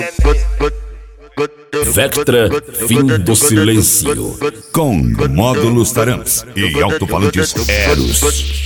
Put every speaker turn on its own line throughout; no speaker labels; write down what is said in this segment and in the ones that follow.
Vectra, fim do silêncio. Com módulos Taramps e alto-falantes Eros.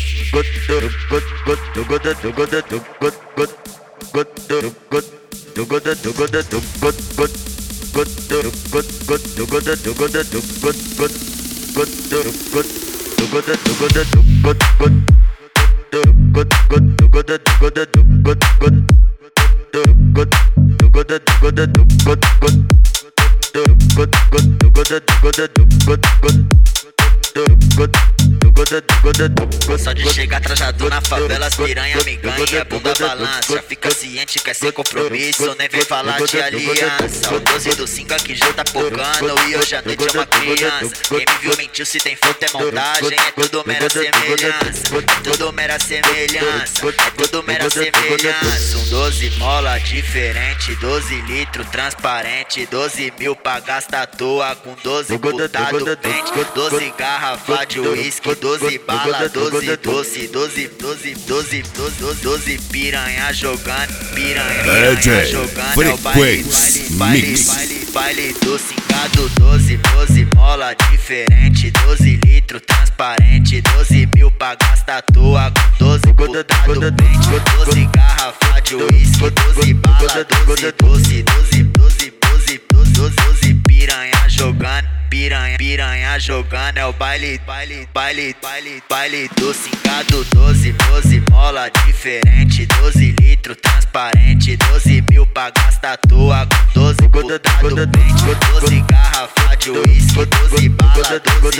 Só de chegar trajado na favela, as piranha me ganha, bunda balança. Já fica ciente, quer sem compromisso, nem vem falar de aliança. O 12 do 5 aqui já tá pocando e hoje à noite é uma criança. Quem me viu mentiu, se tem foto é montagem, é tudo mera semelhança. É tudo mera semelhança, é tudo mera semelhança. Um 12 mola diferente, 12 litros transparente, 12 mil pra gastar à toa com 12 putado pente, 12 garrafa de uísque, 12 bala, 12 doce, 12 piranha jogando, piranha jogando. É o baile do cingado, 12 mola diferente, 12 litros transparente, 12 mil pra gastar à toa com 12 putado pente, 12 garrafa de uísque, 12 bala, 12 doce, piranha jogando, piranha jogando. É o baile do cingado, 12 mola diferente, 12 litros transparente, 12 mil pra gastar à toa com 12 putado pente, 12 garrafa de uísque, 12 bala,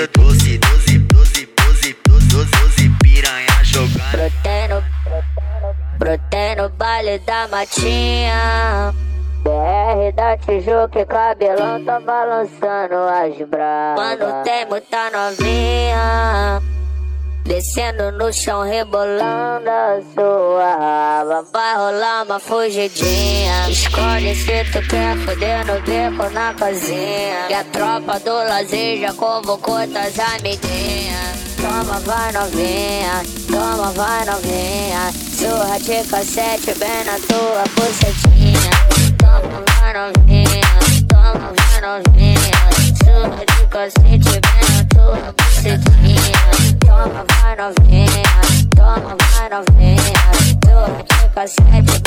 12 piranha jogando.
Brotei no baile da Matinha, BR da Tijuca e cabelão tá balançando as bravas. Quando tem muita novinha descendo no chão, rebolando a sua raba, vai rolar uma fugidinha. Escolhe se tu quer foder no beco, na casinha, que a tropa do lazer já convocou tuas amiguinhas. Toma, vai novinha, toma, vai novinha, surra de cassete bem na tua bucetinha. Toma, vai novinha, toma, vai novinha, surra de cassete bem na tua bucetinha. Toma, vai novinha, toma, vai novinha, surra de cassete